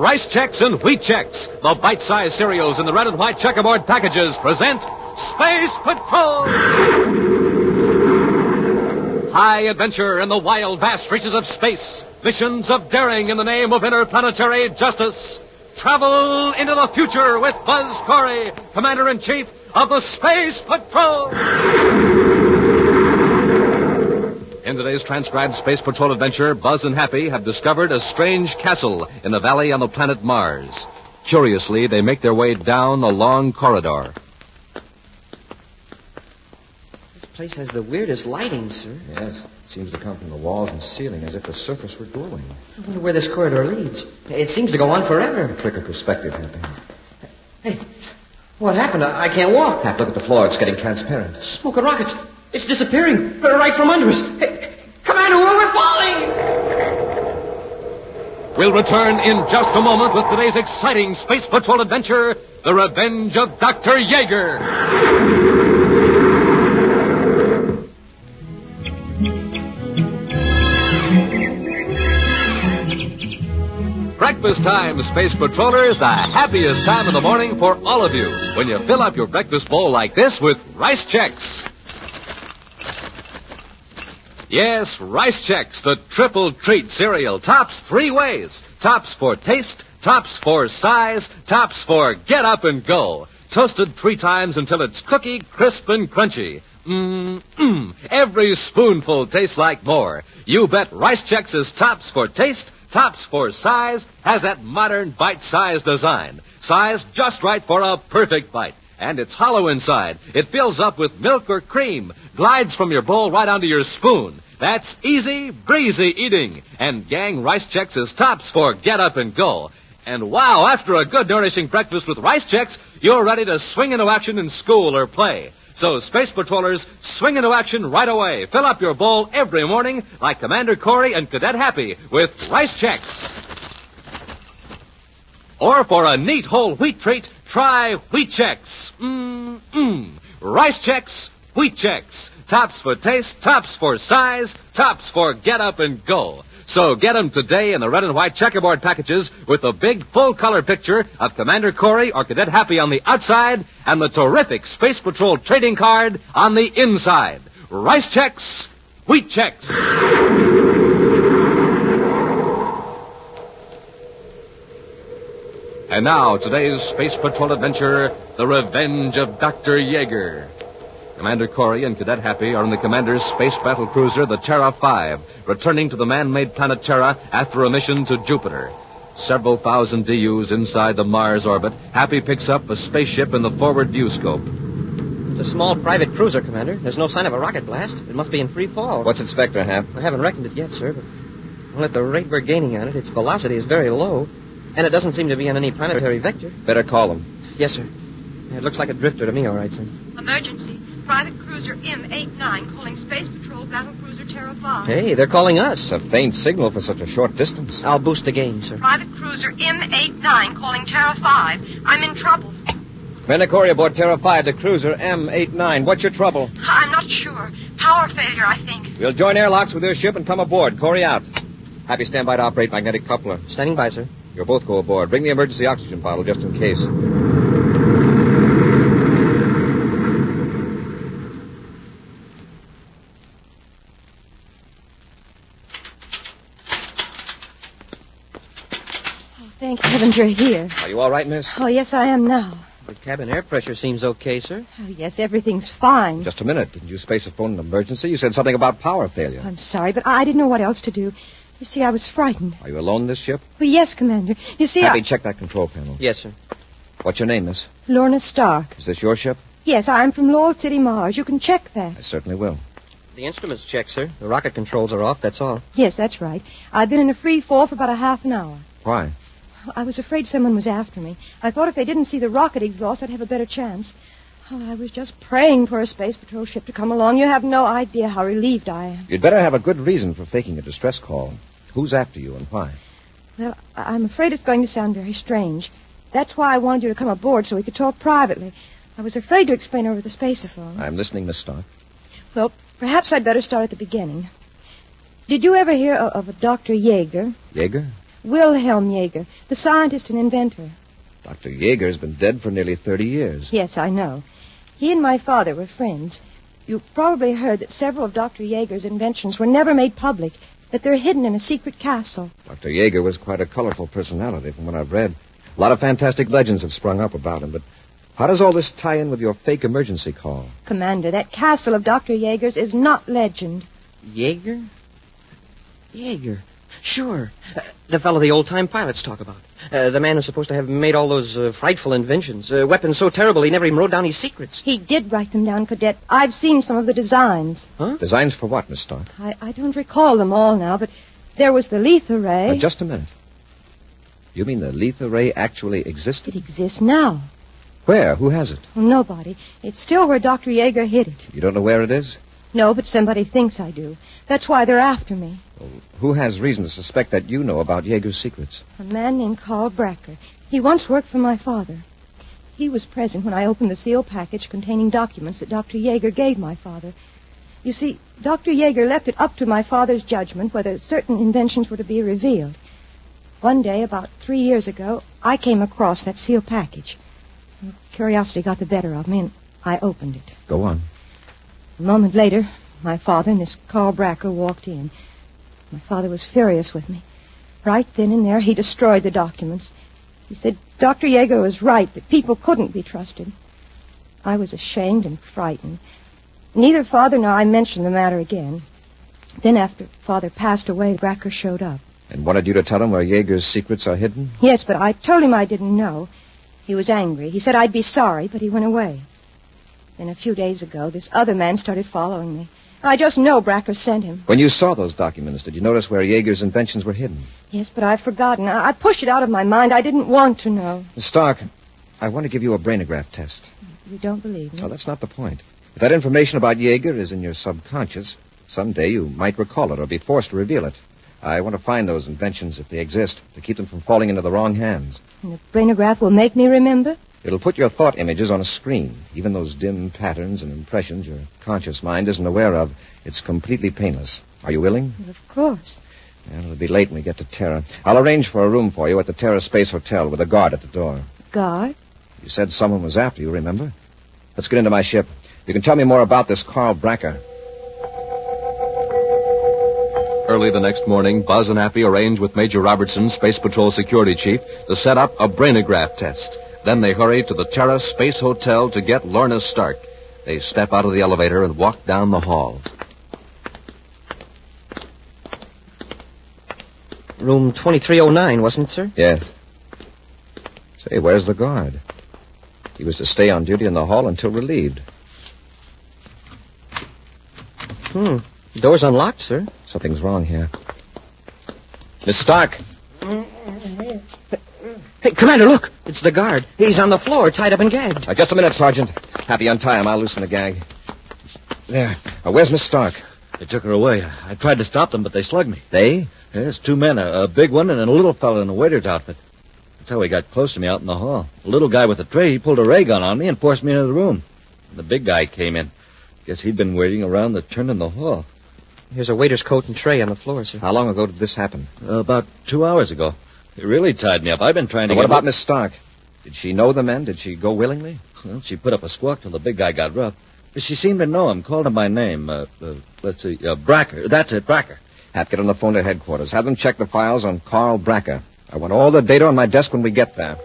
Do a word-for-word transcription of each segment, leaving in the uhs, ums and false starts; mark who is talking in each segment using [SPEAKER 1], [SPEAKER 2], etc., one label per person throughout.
[SPEAKER 1] Rice Chex and Wheat Chex, the bite-sized cereals in the red and white checkerboard packages, present Space Patrol! High adventure in the wild, vast reaches of space. Missions of daring in the name of interplanetary justice. Travel into the future with Buzz Corey, Commander-in-Chief of the Space Patrol! In today's transcribed Space Patrol adventure, Buzz and Happy have discovered a strange castle in a valley on the planet Mars. Curiously, they make their way down a long corridor.
[SPEAKER 2] This place has the weirdest lighting, sir.
[SPEAKER 3] Yes, it seems to come from the walls and ceiling as if the surface were glowing.
[SPEAKER 2] I wonder where this corridor leads. It seems to go on forever.
[SPEAKER 3] A trick of perspective, Happy.
[SPEAKER 2] Hey, what happened? I, I can't walk.
[SPEAKER 3] Hap, look at the floor. It's getting transparent.
[SPEAKER 2] Smoke and rockets. It's disappearing right from under us. Hey, Commander, we're falling!
[SPEAKER 1] We'll return in just a moment with today's exciting Space Patrol adventure, The Revenge of Doctor Yeager. Breakfast time, Space Patrollers, the happiest time of the morning for all of you when you fill up your breakfast bowl like this with Rice Chex. Yes, Rice Chex, the triple treat cereal, tops three ways. Tops for taste, tops for size, tops for get up and go. Toasted three times until it's cookie, crisp, and crunchy. Mmm, every spoonful tastes like more. You bet Rice Chex is tops for taste, tops for size, has that modern bite-sized design. Size just right for a perfect bite. And it's hollow inside. It fills up with milk or cream, glides from your bowl right onto your spoon. That's easy, breezy eating. And gang, Rice Chex is tops for get up and go. And wow, after a good nourishing breakfast with Rice Chex, you're ready to swing into action in school or play. So, Space Patrollers, swing into action right away. Fill up your bowl every morning like Commander Corey and Cadet Happy with Rice Chex. Or for a neat whole wheat treat, try Wheat Chex. Mmm, Rice Chex, Wheat Chex. Tops for taste, tops for size, tops for get up and go. So get them today in the red and white checkerboard packages with the big full-color picture of Commander Corey or Cadet Happy on the outside and the terrific Space Patrol trading card on the inside. Rice Chex, Wheat Chex. And now, today's Space Patrol adventure, The Revenge of Doctor Yeager. Commander Corey and Cadet Happy are in the Commander's space battle cruiser, the Terra five, returning to the man-made planet Terra after a mission to Jupiter. Several thousand D Us inside the Mars orbit, Happy picks up a spaceship in the forward view scope.
[SPEAKER 2] It's a small private cruiser, Commander. There's no sign of a rocket blast. It must be in free fall.
[SPEAKER 3] What's its vector, Hap?
[SPEAKER 2] I haven't reckoned it yet, sir, but well, at the rate we're gaining on it, its velocity is very low, and it doesn't seem to be on any planetary vector.
[SPEAKER 3] Better call them.
[SPEAKER 2] Yes, sir. It looks like a drifter to me, all right, sir.
[SPEAKER 4] Emergency. Private Cruiser M eighty-nine calling Space Patrol Battle Cruiser Terra five.
[SPEAKER 2] Hey, they're calling us.
[SPEAKER 3] It's a faint signal for such a short distance.
[SPEAKER 2] I'll boost the gain, sir.
[SPEAKER 4] Private Cruiser M eighty-nine calling Terra five. I'm in trouble.
[SPEAKER 3] Commander Corey aboard Terra five, the cruiser M eighty-nine. What's your trouble?
[SPEAKER 4] I'm not sure. Power failure, I think.
[SPEAKER 3] We'll join airlocks with your ship and come aboard. Corey out. Happy, stand by to operate magnetic coupler.
[SPEAKER 2] Standing by, sir.
[SPEAKER 3] You'll both go aboard. Bring the emergency oxygen bottle just in case.
[SPEAKER 5] Thank heavens you're here.
[SPEAKER 3] Are you all right, miss?
[SPEAKER 5] Oh, yes, I am now.
[SPEAKER 2] The cabin air pressure seems okay, sir.
[SPEAKER 5] Oh, yes, everything's fine.
[SPEAKER 3] Just a minute. Didn't you space a phone an emergency? You said something about power failure.
[SPEAKER 5] I'm sorry, but I didn't know what else to do. You see, I was frightened.
[SPEAKER 3] Are you alone in this ship?
[SPEAKER 5] Well, yes, Commander. You see,
[SPEAKER 3] Happy,
[SPEAKER 5] I...
[SPEAKER 3] check that control panel.
[SPEAKER 2] Yes, sir.
[SPEAKER 3] What's your name, miss?
[SPEAKER 5] Lorna Stark.
[SPEAKER 3] Is this your ship?
[SPEAKER 5] Yes, I'm from Lowell City, Mars. You can check that.
[SPEAKER 3] I certainly will.
[SPEAKER 2] The instruments check, sir. The rocket controls are off, that's all.
[SPEAKER 5] Yes, that's right. I've been in a free fall for about a half an hour.
[SPEAKER 3] Why?
[SPEAKER 5] I was afraid someone was after me. I thought if they didn't see the rocket exhaust, I'd have a better chance. Oh, I was just praying for a Space Patrol ship to come along. You have no idea how relieved I am.
[SPEAKER 3] You'd better have a good reason for faking a distress call. Who's after you and why?
[SPEAKER 5] Well, I- I'm afraid it's going to sound very strange. That's why I wanted you to come aboard so we could talk privately. I was afraid to explain over the spaceophone.
[SPEAKER 3] I'm listening, Miss Stark.
[SPEAKER 5] Well, perhaps I'd better start at the beginning. Did you ever hear of, of a Doctor Yeager?
[SPEAKER 3] Yeager?
[SPEAKER 5] Wilhelm Jaeger, the scientist and inventor.
[SPEAKER 3] Doctor Jaeger's been dead for nearly thirty years.
[SPEAKER 5] Yes, I know. He and my father were friends. You've probably heard that several of Doctor Jaeger's inventions were never made public, that they're hidden in a secret castle.
[SPEAKER 3] Doctor Jaeger was quite a colorful personality from what I've read. A lot of fantastic legends have sprung up about him, but how does all this tie in with your fake emergency call?
[SPEAKER 5] Commander, that castle of Doctor Jaeger's is not legend.
[SPEAKER 2] Jaeger? Jaeger. Sure. Uh, the fellow the old-time pilots talk about. Uh, the man who's supposed to have made all those uh, frightful inventions. Uh, weapons so terrible he never even wrote down his secrets.
[SPEAKER 5] He did write them down, Cadet. I've seen some of the designs.
[SPEAKER 2] Huh?
[SPEAKER 3] Designs for what, Miss Stark?
[SPEAKER 5] I, I don't recall them all now, but there was the Letha Ray.
[SPEAKER 3] Now, just a minute. You mean the Letha Ray actually existed?
[SPEAKER 5] It exists now.
[SPEAKER 3] Where? Who has it?
[SPEAKER 5] Well, nobody. It's still where Doctor Jaeger hid it.
[SPEAKER 3] You don't know where it is?
[SPEAKER 5] No, but somebody thinks I do. That's why they're after me.
[SPEAKER 3] Well, who has reason to suspect that you know about Jaeger's secrets?
[SPEAKER 5] A man named Carl Bracker. He once worked for my father. He was present when I opened the sealed package containing documents that Doctor Jaeger gave my father. You see, Doctor Jaeger left it up to my father's judgment whether certain inventions were to be revealed. One day, about three years ago, I came across that sealed package. Curiosity got the better of me, and I opened it.
[SPEAKER 3] Go on.
[SPEAKER 5] A moment later, my father and this Carl Bracker walked in. My father was furious with me. Right then and there, he destroyed the documents. He said Doctor Jaeger was right, that people couldn't be trusted. I was ashamed and frightened. Neither Father nor I mentioned the matter again. Then after Father passed away, Bracker showed up.
[SPEAKER 3] And wanted you to tell him where Jaeger's secrets are hidden?
[SPEAKER 5] Yes, but I told him I didn't know. He was angry. He said I'd be sorry, but he went away. Then a few days ago, this other man started following me. I just know Bracker sent him.
[SPEAKER 3] When you saw those documents, did you notice where Jaeger's inventions were hidden?
[SPEAKER 5] Yes, but I've forgotten. I, I pushed it out of my mind. I didn't want to know.
[SPEAKER 3] Miss Stark, I want to give you a brainograph test.
[SPEAKER 5] You don't believe me?
[SPEAKER 3] No, that's not the point. If that information about Jaeger is in your subconscious, someday you might recall it or be forced to reveal it. I want to find those inventions, if they exist, to keep them from falling into the wrong hands.
[SPEAKER 5] And the brainograph will make me remember?
[SPEAKER 3] It'll put your thought images on a screen. Even those dim patterns and impressions your conscious mind isn't aware of. It's completely painless. Are you willing?
[SPEAKER 5] Well, of course.
[SPEAKER 3] Well, it'll be late when we get to Terra. I'll arrange for a room for you at the Terra Space Hotel with a guard at the door.
[SPEAKER 5] Guard?
[SPEAKER 3] You said someone was after you, remember? Let's get into my ship. You can tell me more about this Carl Bracker.
[SPEAKER 1] Early the next morning, Buzz and Appy arranged with Major Robertson, Space Patrol Security Chief, to set up a brainograph test. Then they hurried to the Terra Space Hotel to get Lorna Stark. They step out of the elevator and walk down the hall.
[SPEAKER 2] Room twenty-three oh nine, wasn't it, sir?
[SPEAKER 3] Yes. Say, where's the guard? He was to stay on duty in the hall until relieved.
[SPEAKER 2] Hmm. The door's unlocked, sir.
[SPEAKER 3] Something's wrong here. Miss Stark.
[SPEAKER 2] Hey, Commander, look. It's the guard. He's on the floor, tied up and gagged.
[SPEAKER 3] Uh, just a minute, Sergeant. Happy, untie him. I'll loosen the gag. There. Uh, where's Miss Stark?
[SPEAKER 6] They took her away. I tried to stop them, but they slugged me.
[SPEAKER 3] They?
[SPEAKER 6] Yes, two men, a, a big one and a little fellow in a waiter's outfit. That's how he got close to me out in the hall. The little guy with the tray, he pulled a ray gun on me and forced me into the room. The big guy came in. Guess he'd been waiting around the turn in the hall.
[SPEAKER 2] Here's a waiter's coat and tray on the floor, sir.
[SPEAKER 3] How long ago did this happen?
[SPEAKER 6] Uh, about two hours ago. They really tied me up. I've been trying to
[SPEAKER 3] Now, what
[SPEAKER 6] get...
[SPEAKER 3] about Miss Stark? Did she know the men? Did she go willingly?
[SPEAKER 6] Well, she put up a squawk till the big guy got rough. But she seemed to know him, called him by name. Uh, uh, let's see, uh, Bracker. That's it, Bracker.
[SPEAKER 3] Hap, get on the phone to headquarters. Have them check the files on Carl Bracker. I want all the data on my desk when we get there.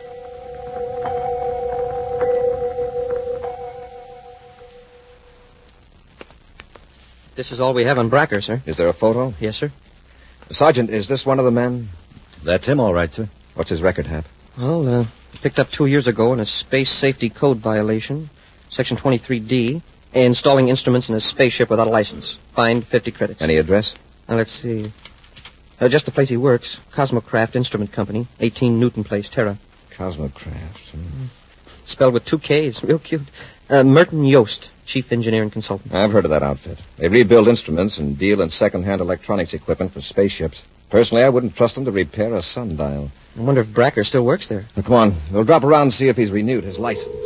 [SPEAKER 2] This is all we have on Bracker, sir.
[SPEAKER 3] Is there a photo?
[SPEAKER 2] Yes, sir.
[SPEAKER 3] Sergeant, is this one of the men?
[SPEAKER 6] That's him, all right, sir.
[SPEAKER 3] What's his record, Hap?
[SPEAKER 2] Well, uh, picked up two years ago in a space safety code violation, Section twenty-three D, installing instruments in a spaceship without a license. Fined fifty credits.
[SPEAKER 3] Any address?
[SPEAKER 2] Now, let's see. Uh, just the place he works, Cosmocraft Instrument Company, eighteen Newton Place, Terra.
[SPEAKER 3] Cosmocraft. Hmm.
[SPEAKER 2] Spelled with two K's, real cute. Uh, Merton Yost, Chief Engineer and Consultant.
[SPEAKER 3] I've heard of that outfit. They rebuild instruments and deal in second-hand electronics equipment for spaceships. Personally, I wouldn't trust them to repair a sundial.
[SPEAKER 2] I wonder if Bracker still works there.
[SPEAKER 3] Now, come on. We'll drop around and see if he's renewed his license.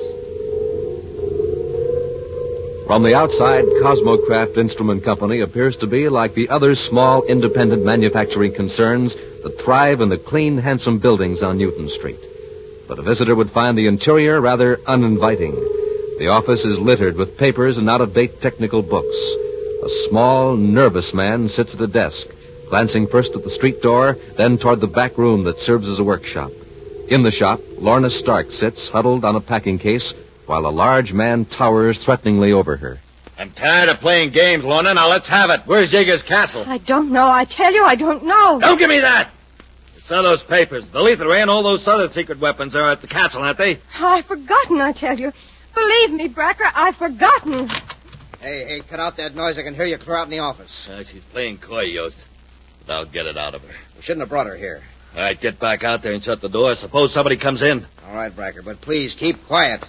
[SPEAKER 1] From the outside, Cosmocraft Instrument Company appears to be like the other small independent manufacturing concerns that thrive in the clean, handsome buildings on Newton Street. But a visitor would find the interior rather uninviting. The office is littered with papers and out-of-date technical books. A small, nervous man sits at a desk, glancing first at the street door, then toward the back room that serves as a workshop. In the shop, Lorna Stark sits huddled on a packing case, while a large man towers threateningly over her.
[SPEAKER 6] I'm tired of playing games, Lorna. Now let's have it. Where's Jaeger's castle?
[SPEAKER 5] I don't know. I tell you, I don't know.
[SPEAKER 6] Don't give me that! I saw those papers. The lethal ray and all those other secret weapons are at the castle, aren't they?
[SPEAKER 5] I've forgotten, I tell you. Believe me, Bracker, I've forgotten.
[SPEAKER 2] Hey, hey, cut out that noise. I can hear you clear out in the office.
[SPEAKER 6] Uh, she's playing coy, Yost. But I'll get it out of her.
[SPEAKER 2] We shouldn't have brought her here.
[SPEAKER 6] All right, get back out there and shut the door. Suppose somebody comes in.
[SPEAKER 2] All right, Bracker, but please keep quiet.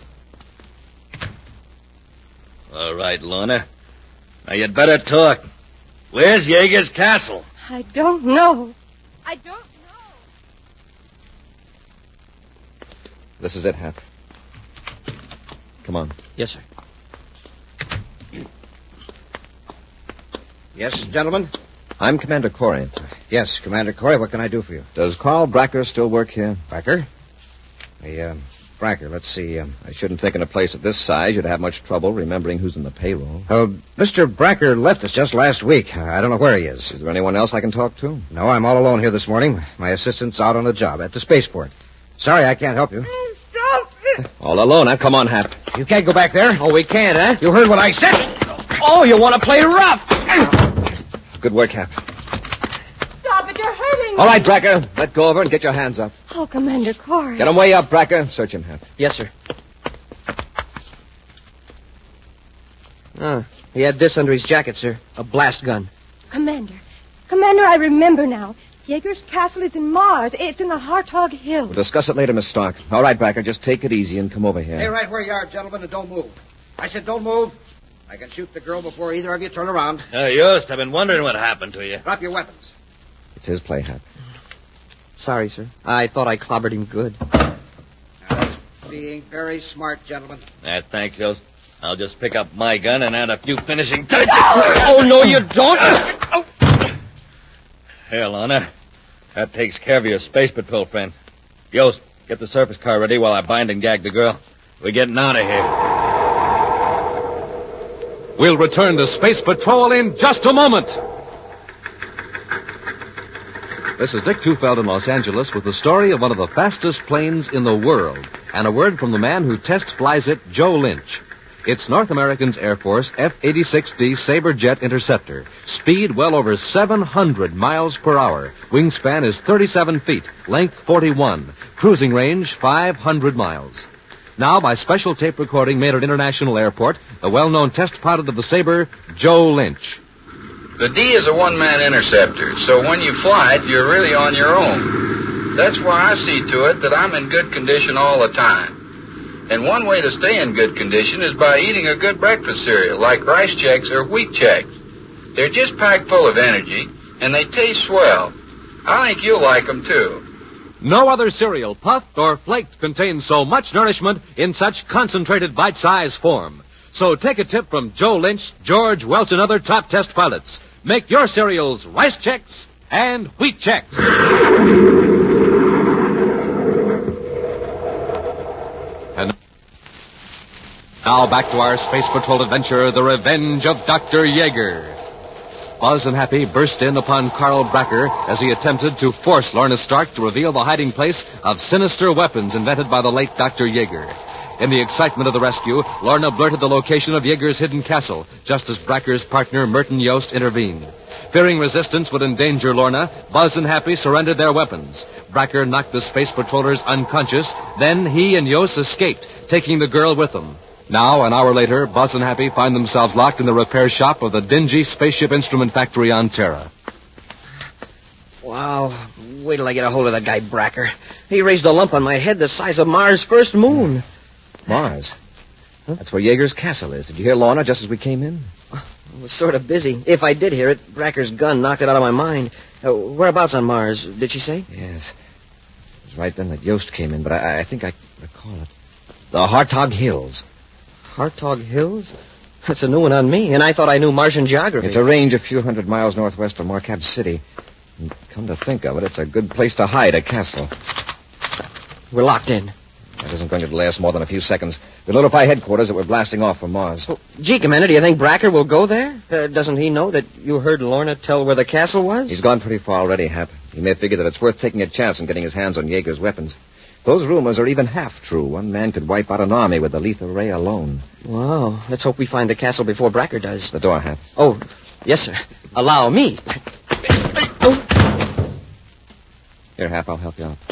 [SPEAKER 6] All right, Lorna. Now, you'd better talk. Where's Jaeger's castle?
[SPEAKER 5] I don't know. I don't know.
[SPEAKER 3] This is it, Hap. Come on.
[SPEAKER 2] Yes, sir. Yes, gentlemen?
[SPEAKER 3] I'm Commander Corey.
[SPEAKER 2] Yes, Commander Corey, what can I do for you?
[SPEAKER 3] Does Carl Bracker still work here?
[SPEAKER 2] Bracker? Hey, um, Bracker, let's see. Um,
[SPEAKER 3] I shouldn't think in a place of this size you'd have much trouble remembering who's in the payroll.
[SPEAKER 2] uh, Mister Bracker left us just last week. I don't know where he is.
[SPEAKER 3] Is there anyone else I can talk to?
[SPEAKER 2] No, I'm all alone here this morning. My assistant's out on a job at the spaceport. Sorry, I can't help you.
[SPEAKER 5] Stop it.
[SPEAKER 3] All alone, huh? Come on, Hap.
[SPEAKER 2] You can't go back there.
[SPEAKER 7] Oh, we can't, huh?
[SPEAKER 2] You heard what I said.
[SPEAKER 7] Oh, you want to play rough?
[SPEAKER 3] Good work, Hap.
[SPEAKER 5] Stop it. You're hurting me.
[SPEAKER 3] All right, Bracker. Let go of her and get your hands up.
[SPEAKER 5] Oh, Commander Corey.
[SPEAKER 3] Get him way up, Bracker. Search him, Hap.
[SPEAKER 2] Yes, sir. Ah, he had this under his jacket, sir. A blast gun.
[SPEAKER 5] Commander. Commander, I remember now. Jaeger's castle is in Mars. It's in the Hartog Hills.
[SPEAKER 3] We'll discuss it later, Miss Stark. All right, Bracker. Just take it easy and come over here.
[SPEAKER 2] Stay right where you are, gentlemen, and don't move. I said don't move. I can shoot the girl before either of you turn around.
[SPEAKER 6] Uh, Yost, I've been wondering what happened to you.
[SPEAKER 2] Drop your weapons.
[SPEAKER 3] It's his play, Hap.
[SPEAKER 2] Sorry, sir. I thought I clobbered him good. Now, that's being very smart, gentlemen.
[SPEAKER 6] Uh, thanks, Yost. I'll just pick up my gun and add a few finishing touches.
[SPEAKER 7] Oh, no, you don't.
[SPEAKER 6] Here, Lorna. That takes care of your space patrol friend. Yost, get the surface car ready while I bind and gag the girl. We're getting out of here.
[SPEAKER 1] We'll return to Space Patrol in just a moment. This is Dick Tufeld in Los Angeles with the story of one of the fastest planes in the world, and a word from the man who test flies it, Joe Lynch. It's North American's Air Force F eighty-six D Sabre Jet Interceptor. Speed well over seven hundred miles per hour. Wingspan is thirty-seven feet, length forty-one. Cruising range five hundred miles. Now, by special tape recording made at International Airport, the well-known test pilot of the Sabre, Joe Lynch.
[SPEAKER 8] The D is a one-man interceptor, so when you fly it, you're really on your own. That's why I see to it that I'm in good condition all the time. And one way to stay in good condition is by eating a good breakfast cereal, like Rice Chex or Wheat Chex. They're just packed full of energy, and they taste swell. I think you'll like them, too.
[SPEAKER 1] No other cereal, puffed or flaked, contains so much nourishment in such concentrated bite-sized form. So take a tip from Joe Lynch, George Welch, and other top test pilots. Make your cereals Rice Chex and Wheat Chex. And now back to our Space Patrol adventure, The Revenge of Doctor Jaeger. Buzz and Happy burst in upon Carl Bracker as he attempted to force Lorna Stark to reveal the hiding place of sinister weapons invented by the late Doctor Jaeger. In the excitement of the rescue, Lorna blurted the location of Jaeger's hidden castle, just as Bracker's partner, Merton Yost, intervened. Fearing resistance would endanger Lorna, Buzz and Happy surrendered their weapons. Bracker knocked the space patrollers unconscious, then he and Yost escaped, taking the girl with them. Now, an hour later, Buzz and Happy find themselves locked in the repair shop of the dingy spaceship instrument factory on Terra.
[SPEAKER 2] Wow. Wait till I get a hold of that guy, Bracker. He raised a lump on my head the size of Mars' first moon.
[SPEAKER 3] Mars? Huh? That's where Jaeger's castle is. Did you hear Lorna just as we came in?
[SPEAKER 2] I was sort of busy. If I did hear it, Bracker's gun knocked it out of my mind. Uh, whereabouts on Mars, did she say?
[SPEAKER 3] Yes. It was right then that Yost came in, but I, I think I recall it. The Hartog Hills.
[SPEAKER 2] Hartog Hills? That's a new one on me, and I thought I knew Martian geography.
[SPEAKER 3] It's a range a few hundred miles northwest of Marquette City. Come to think of it, it's a good place to hide a castle.
[SPEAKER 2] We're locked in.
[SPEAKER 3] That isn't going to last more than a few seconds. We'll notify headquarters that we're blasting off from Mars.
[SPEAKER 2] Well, gee, Commander, do you think Bracker will go there? Uh, doesn't he know that you heard Lorna tell where the castle was?
[SPEAKER 3] He's gone pretty far already, Hap. He may figure that it's worth taking a chance on getting his hands on Yeager's weapons. Those rumors are even half true. One man could wipe out an army with the lethal ray alone.
[SPEAKER 2] Wow. Let's hope we find the castle before Bracker does.
[SPEAKER 3] The door, Hap.
[SPEAKER 2] Oh, yes, sir. Allow me.
[SPEAKER 3] Here, Hap, I'll help you out.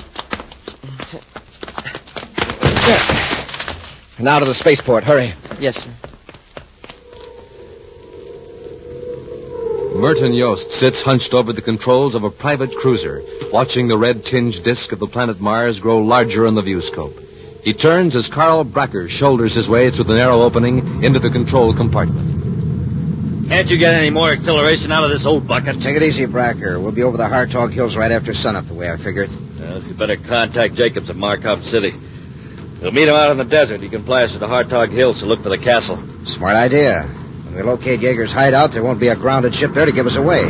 [SPEAKER 3] Now to the spaceport. Hurry.
[SPEAKER 2] Yes, sir.
[SPEAKER 1] Merton Yost sits hunched over the controls of a private cruiser, watching the red-tinged disk of the planet Mars grow larger in the viewscope. He turns as Carl Bracker shoulders his way through the narrow opening into the control compartment.
[SPEAKER 6] Can't you get any more acceleration out of this old bucket?
[SPEAKER 9] Take it easy, Bracker. We'll be over the Hartog Hills right after sunup, the way I figured.
[SPEAKER 6] Well, you better contact Jacobs at Markov City. We'll meet him out in the desert. He can fly us to the Hartog Hills to look for the castle.
[SPEAKER 9] Smart idea. When we locate Yeager's hideout, there won't be a grounded ship there to give us away.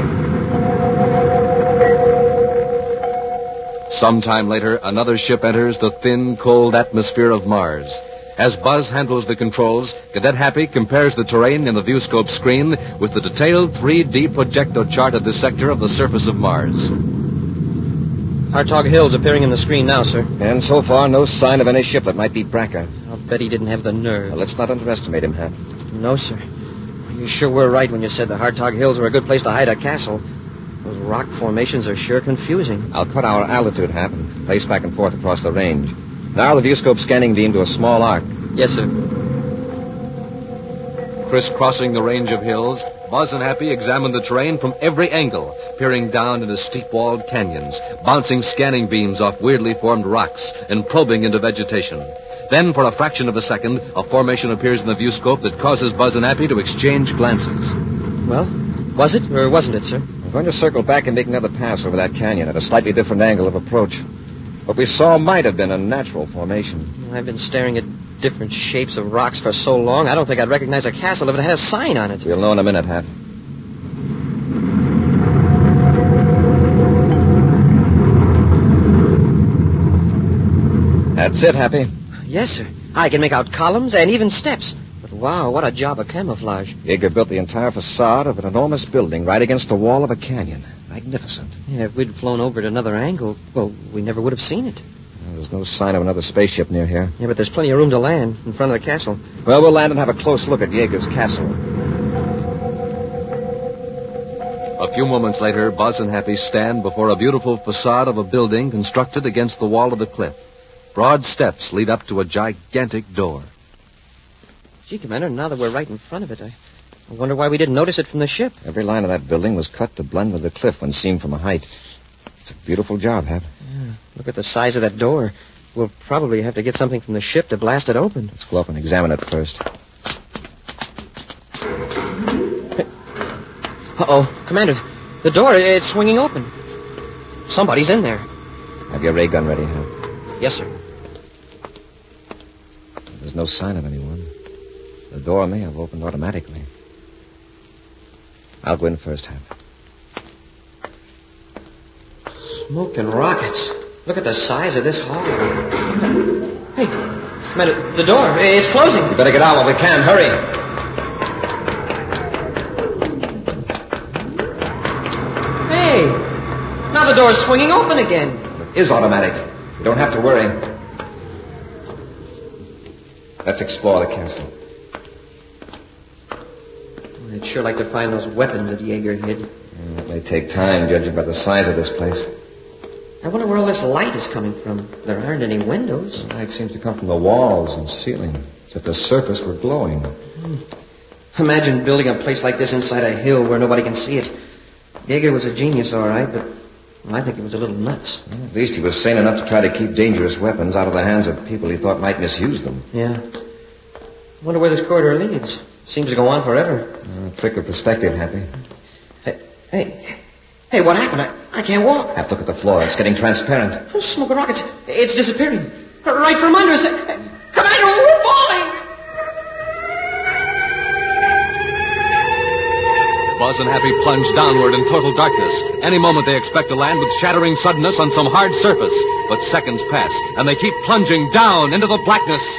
[SPEAKER 1] Sometime later, another ship enters the thin, cold atmosphere of Mars. As Buzz handles the controls, Cadet Happy compares the terrain in the viewscope screen with the detailed three D projector chart of this sector of the surface of Mars.
[SPEAKER 2] Hartog Hills appearing in the screen now, sir.
[SPEAKER 3] And so far, no sign of any ship that might be Bracker.
[SPEAKER 2] I'll bet he didn't have the nerve.
[SPEAKER 3] Well, let's not underestimate him, Hap.
[SPEAKER 2] No, sir. You sure were right when you said the Hartog Hills were a good place to hide a castle. Those rock formations are sure confusing.
[SPEAKER 3] I'll cut our altitude, Hap, and place back and forth across the range. Now the viewscope scanning beam to a small arc.
[SPEAKER 2] Yes, sir.
[SPEAKER 1] Crisscrossing the range of hills, Buzz and Happy examine the terrain from every angle, peering down into steep-walled canyons, bouncing scanning beams off weirdly formed rocks, and probing into vegetation. Then, for a fraction of a second, a formation appears in the viewscope that causes Buzz and Happy to exchange glances.
[SPEAKER 2] Well, was it or wasn't it, sir?
[SPEAKER 3] I'm going to circle back and make another pass over that canyon at a slightly different angle of approach. What we saw might have been a natural formation.
[SPEAKER 2] I've been staring at different shapes of rocks for so long, I don't think I'd recognize a castle if it had a sign on it.
[SPEAKER 3] We'll know in a minute, Hap. That's it, Happy.
[SPEAKER 2] Yes, sir. I can make out columns and even steps. But wow, what a job of camouflage.
[SPEAKER 3] Yeager built the entire facade of an enormous building right against the wall of a canyon. Magnificent.
[SPEAKER 2] Yeah, if we'd flown over at another angle, well, we never would have seen it.
[SPEAKER 3] Well, there's no sign of another spaceship near here.
[SPEAKER 2] Yeah, but there's plenty of room to land in front of the castle.
[SPEAKER 3] Well, we'll land and have a close look at Yeager's castle.
[SPEAKER 1] A few moments later, Buzz and Happy stand before a beautiful facade of a building constructed against the wall of the cliff. Broad steps lead up to a gigantic door.
[SPEAKER 2] Gee, Commander, now that we're right in front of it, I, I wonder why we didn't notice it from the ship.
[SPEAKER 3] Every line of that building was cut to blend with the cliff when seen from a height. It's a beautiful job, Hap.
[SPEAKER 2] Yeah, look at the size of that door. We'll probably have to get something from the ship to blast it open.
[SPEAKER 3] Let's go up and examine it first.
[SPEAKER 2] Uh-oh. Commander, the door, it's swinging open. Somebody's in there.
[SPEAKER 3] Have your ray gun ready, Hap?
[SPEAKER 2] Yes, sir.
[SPEAKER 3] There's no sign of anyone. The door may have opened automatically. I'll go in first, Hap.
[SPEAKER 2] Smoke and rockets. Look at the size of this hall. Hey, Commander, the door, it's closing.
[SPEAKER 3] You better get out while we can. Hurry.
[SPEAKER 2] Hey, now the door's swinging open again.
[SPEAKER 3] It is automatic. You don't have to worry. Let's explore the castle.
[SPEAKER 2] I'd sure like to find those weapons that Yeager hid.
[SPEAKER 3] Mm, it may take time, judging by the size of this place.
[SPEAKER 2] I wonder where all this light is coming from. There aren't any windows.
[SPEAKER 3] The light seems to come from the walls and ceiling, as if the surface were glowing.
[SPEAKER 2] Hmm. Imagine building a place like this inside a hill where nobody can see it. Yeager was a genius, all right, but well, I think he was a little nuts.
[SPEAKER 3] Well, at least he was sane enough to try to keep dangerous weapons out of the hands of people he thought might misuse them.
[SPEAKER 2] Yeah. I wonder where this corridor leads. Seems to go on forever.
[SPEAKER 3] Uh, trick of perspective, Happy.
[SPEAKER 2] Hey, hey, hey, what happened? I, I can't walk.
[SPEAKER 3] Hap, look at the floor. It's getting transparent.
[SPEAKER 2] Oh, smoke and rockets. It's disappearing. Right from under us. Commander, we're falling!
[SPEAKER 1] Buzz and Happy plunge downward in total darkness. Any moment they expect to land with shattering suddenness on some hard surface. But seconds pass, and they keep plunging down into the blackness.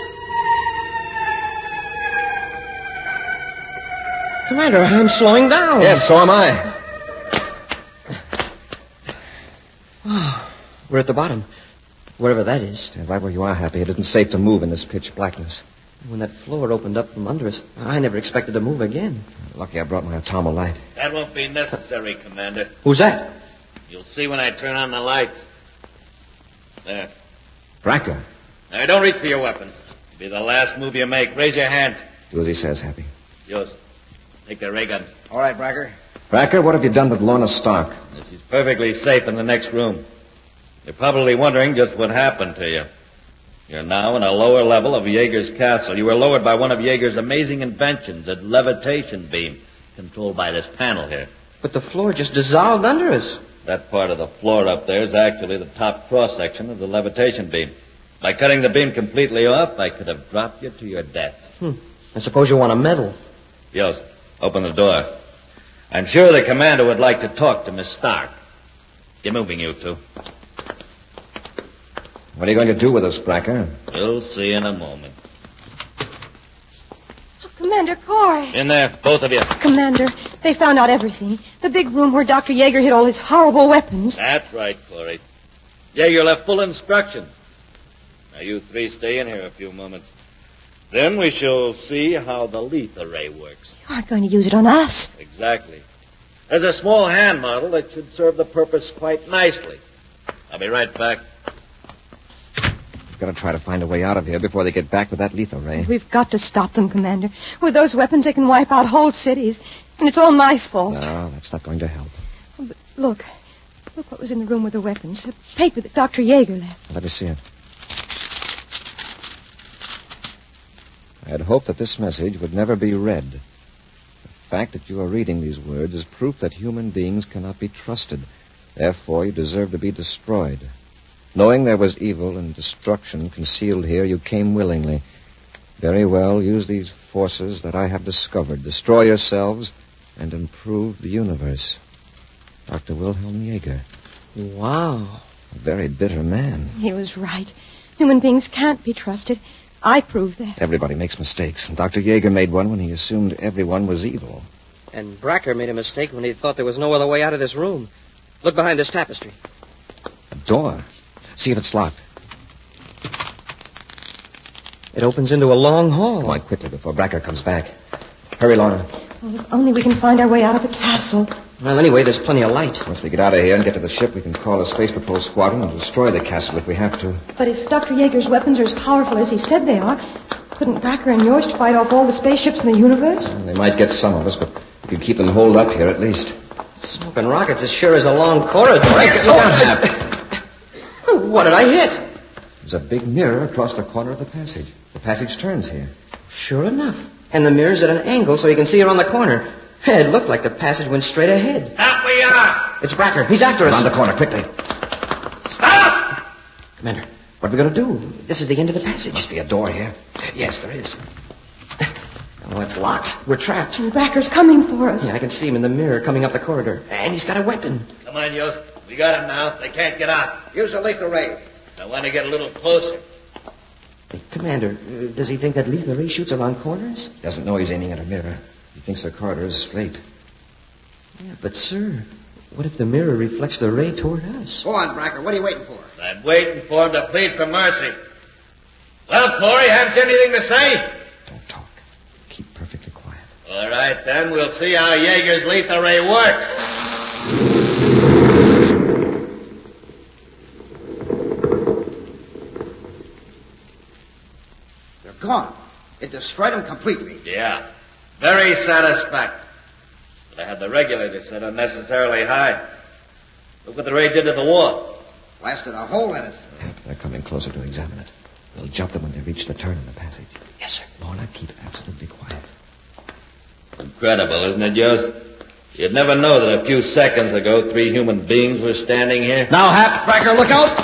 [SPEAKER 2] Commander, I'm slowing down.
[SPEAKER 3] Yes, so am I.
[SPEAKER 2] Oh, we're at the bottom. Wherever that is.
[SPEAKER 3] Stand right where you are, Happy. It isn't safe to move in this pitch blackness.
[SPEAKER 2] When that floor opened up from under us, I never expected to move again.
[SPEAKER 3] Lucky I brought my atomo light.
[SPEAKER 6] That won't be necessary, Commander.
[SPEAKER 2] Who's that?
[SPEAKER 6] You'll see when I turn on the lights. There.
[SPEAKER 3] Bracker.
[SPEAKER 6] Now, don't reach for your weapons. It'll be the last move you make. Raise your hands.
[SPEAKER 3] Do as he says, Happy.
[SPEAKER 6] Yours. Take their ray guns.
[SPEAKER 9] All right, Bracker.
[SPEAKER 3] Bracker, what have you done with Lorna Stark?
[SPEAKER 6] She's perfectly safe in the next room. You're probably wondering just what happened to you. You're now in a lower level of Jaeger's castle. You were lowered by one of Jaeger's amazing inventions, a levitation beam, controlled by this panel here.
[SPEAKER 2] But the floor just dissolved under us.
[SPEAKER 6] That part of the floor up there is actually the top cross-section of the levitation beam. By cutting the beam completely off, I could have dropped you to your death.
[SPEAKER 2] Hmm. I suppose you want a medal.
[SPEAKER 6] Yost, open the door. I'm sure the commander would like to talk to Miss Stark. Get moving, you two.
[SPEAKER 3] What are you going to do with us, Bracker?
[SPEAKER 6] We'll see in a moment.
[SPEAKER 5] Oh, Commander Corey.
[SPEAKER 6] In there, both of you.
[SPEAKER 5] Commander, they found out everything. The big room where Doctor Jaeger hid all his horrible weapons.
[SPEAKER 6] That's right, Corey. Jaeger left full instructions. Now, you three stay in here a few moments. Then we shall see how the lethal ray works.
[SPEAKER 5] You aren't going to use it on us.
[SPEAKER 6] Exactly. There's a small hand model that should serve the purpose quite nicely. I'll be right back.
[SPEAKER 3] We've got to try to find a way out of here before they get back with that lethal ray.
[SPEAKER 5] We've got to stop them, Commander. With those weapons, they can wipe out whole cities. And it's all my fault.
[SPEAKER 3] No, that's not going to help.
[SPEAKER 5] Oh, but look. Look what was in the room with the weapons. A paper that Doctor Jaeger left.
[SPEAKER 3] Let us see it. I had hoped that this message would never be read. The fact that you are reading these words is proof that human beings cannot be trusted. Therefore, you deserve to be destroyed. Knowing there was evil and destruction concealed here, you came willingly. Very well, use these forces that I have discovered. Destroy yourselves and improve the universe. Doctor Wilhelm Jaeger.
[SPEAKER 2] Wow.
[SPEAKER 3] A very bitter man.
[SPEAKER 5] He was right. Human beings can't be trusted. I proved that.
[SPEAKER 3] Everybody makes mistakes. And Doctor Jaeger made one when he assumed everyone was evil.
[SPEAKER 2] And Bracker made a mistake when he thought there was no other way out of this room. Look behind this tapestry.
[SPEAKER 3] A door. See if it's locked.
[SPEAKER 2] It opens into a long hall.
[SPEAKER 3] Come on, quickly before Bracker comes back. Hurry, Lorna.
[SPEAKER 5] Well, if only we can find our way out of the castle.
[SPEAKER 2] Well, anyway, there's plenty of light.
[SPEAKER 3] Once we get out of here and get to the ship, we can call a space patrol squadron and destroy the castle if we have to.
[SPEAKER 5] But if Doctor Jaeger's weapons are as powerful as he said they are, couldn't Bracker and Yost fight off all the spaceships in the universe?
[SPEAKER 3] Well, they might get some of us, but we could keep them holed up here at least.
[SPEAKER 2] Smoking rockets as sure as a long corridor.
[SPEAKER 3] Look out, Hap.
[SPEAKER 2] What did I hit?
[SPEAKER 3] There's a big mirror across the corner of the passage. The passage turns here.
[SPEAKER 2] Sure enough. And the mirror's at an angle so you can see around the corner. It looked like the passage went straight ahead.
[SPEAKER 6] Up we are!
[SPEAKER 2] It's Bracker. He's after us.
[SPEAKER 3] Around the corner, quickly.
[SPEAKER 6] Stop!
[SPEAKER 3] Commander, what are we going to do?
[SPEAKER 2] This is the end of the passage.
[SPEAKER 3] Must be a door here. Yes, there is.
[SPEAKER 2] Oh, it's locked. We're trapped.
[SPEAKER 5] And Bracker's coming for us.
[SPEAKER 2] Yeah, I can see him in the mirror coming up the corridor. And he's got a weapon.
[SPEAKER 6] Come on, Yost. We got him now. They can't get out.
[SPEAKER 9] Use a lethal ray.
[SPEAKER 6] I want to get a little closer.
[SPEAKER 2] Hey, Commander, uh, does he think that lethal ray shoots around corners?
[SPEAKER 3] He doesn't know he's aiming at a mirror. He thinks the corridor is straight.
[SPEAKER 2] Yeah, but, sir, what if the mirror reflects the ray toward us?
[SPEAKER 9] Go on, Bracker. What are you waiting for?
[SPEAKER 6] I'm waiting for him to plead for mercy. Well, Corey, haven't you anything to say?
[SPEAKER 3] Don't talk. Keep perfectly quiet.
[SPEAKER 6] All right, then. We'll see how Jaeger's lethal ray works.
[SPEAKER 9] They're gone. It destroyed them completely.
[SPEAKER 6] Yeah. Very satisfactory. But I had the regulator set unnecessarily high. Look what the ray did to the wall.
[SPEAKER 9] Blasted a hole in it.
[SPEAKER 3] Yeah, they're coming closer to examine it. We'll jump them when they reach the turn in the passage.
[SPEAKER 2] Yes, sir.
[SPEAKER 3] Lorna, keep absolutely quiet.
[SPEAKER 6] Incredible, isn't it, Yost? You'd never know that a few seconds ago three human beings were standing here.
[SPEAKER 2] Now, Hap, Bracker, look out!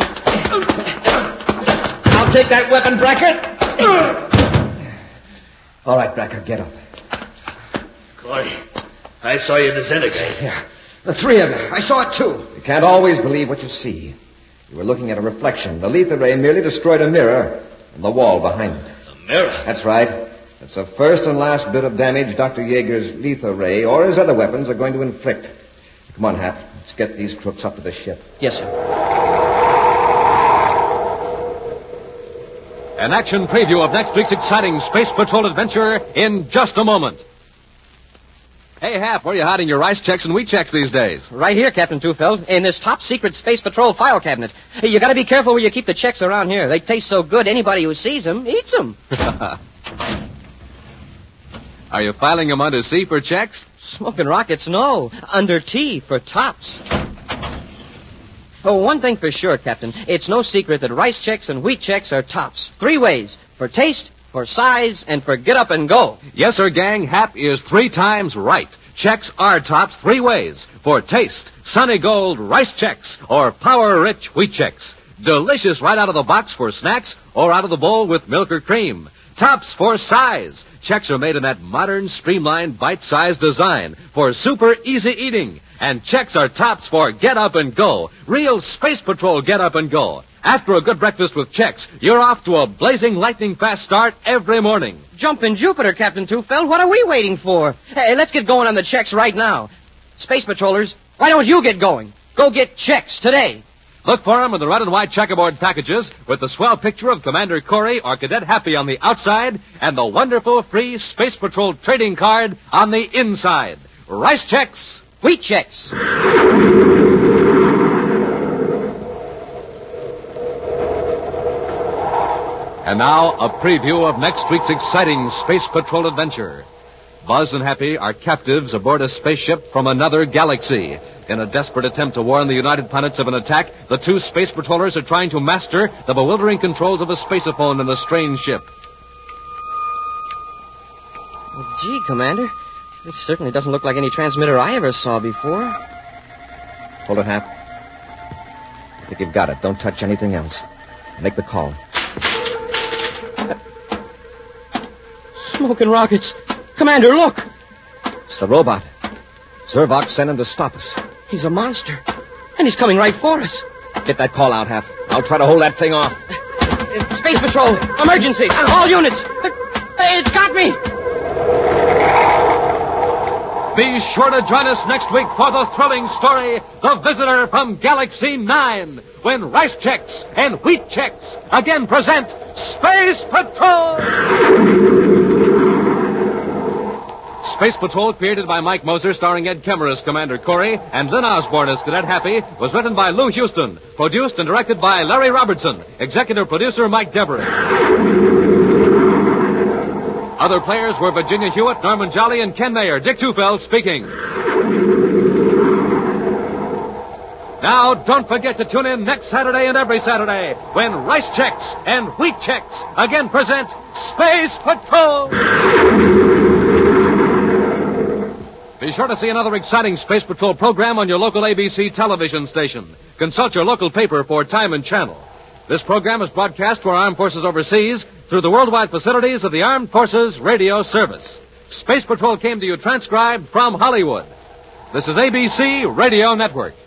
[SPEAKER 2] I'll take that weapon, Bracker.
[SPEAKER 9] All right, Bracker, get up.
[SPEAKER 10] Corey, I saw you disintegrate.
[SPEAKER 9] Yeah, the three of you. I saw it, too. You can't always believe what you see. You were looking at a reflection. The lethal ray merely destroyed a mirror on the wall behind it.
[SPEAKER 10] A mirror?
[SPEAKER 9] That's right. That's the first and last bit of damage Doctor Yeager's lethal ray or his other weapons are going to inflict. Come on, Hap. Let's get these crooks up to the ship.
[SPEAKER 2] Yes, sir.
[SPEAKER 1] An action preview of next week's exciting Space Patrol adventure in just a moment. Hey, Hap, where are you hiding your rice checks and wheat checks these days?
[SPEAKER 2] Right here, Captain Tufeld, in this top-secret Space Patrol file cabinet. Hey, you gotta be careful where you keep the checks around here. They taste so good, anybody who sees them eats them.
[SPEAKER 1] Are you filing them under C for checks?
[SPEAKER 2] Smoking rockets, no. Under T for tops. Oh, one thing for sure, Captain. It's no secret that rice checks and wheat checks are tops. Three ways. For taste, for size, and for get up and go.
[SPEAKER 1] Yes, sir, gang. Hap is three times right. Checks are tops three ways. For taste, Sunny Gold rice checks or power-rich wheat checks. Delicious right out of the box for snacks or out of the bowl with milk or cream. Tops for size. Checks are made in that modern, streamlined, bite-sized design for super easy eating. And checks are tops for get up and go. Real Space Patrol get up and go. After a good breakfast with checks, you're off to a blazing lightning fast start every morning.
[SPEAKER 2] Jumpin' Jupiter, Captain Tufeld. What are we waiting for? Hey, let's get going on the checks right now. Space Patrollers, why don't you get going? Go get checks today.
[SPEAKER 1] Look for them in the red and white checkerboard packages with the swell picture of Commander Corey or Cadet Happy on the outside and the wonderful free Space Patrol trading card on the inside. Rice checks.
[SPEAKER 2] Wheat checks.
[SPEAKER 1] And now, a preview of next week's exciting Space Patrol adventure. Buzz and Happy are captives aboard a spaceship from another galaxy. In a desperate attempt to warn the United Planets of an attack, the two Space Patrollers are trying to master the bewildering controls of a spaceophone in the strange ship.
[SPEAKER 2] Well, gee, Commander, this certainly doesn't look like any transmitter I ever saw before.
[SPEAKER 9] Hold it, Hap. I think you've got it. Don't touch anything else. Make the call.
[SPEAKER 2] Smoking rockets. Commander, look.
[SPEAKER 9] It's the robot. Zervok sent him to stop us.
[SPEAKER 2] He's a monster. And he's coming right for us.
[SPEAKER 9] Get that call out, Hap. I'll try to hold that thing off.
[SPEAKER 2] Uh, Space Patrol, emergency. All units. Uh, it's got me.
[SPEAKER 1] Be sure to join us next week for the thrilling story, The Visitor from Galaxy nine, when Rice Checks and Wheat Checks again present Space Patrol! Space Patrol, created by Mike Moser, starring Ed Kemmer as Commander Corey and Lynn Osborne as Cadet Happy, was written by Lou Houston, produced and directed by Larry Robertson, executive producer Mike Devery. Other players were Virginia Hewitt, Norman Jolly, and Ken Mayer. Dick Tufeld speaking. Now, don't forget to tune in next Saturday and every Saturday when Rice Checks and Wheat Checks again present Space Patrol. Be sure to see another exciting Space Patrol program on your local A B C television station. Consult your local paper for time and channel. This program is broadcast to our armed forces overseas through the worldwide facilities of the Armed Forces Radio Service. Space Patrol came to you transcribed from Hollywood. This is A B C Radio Network.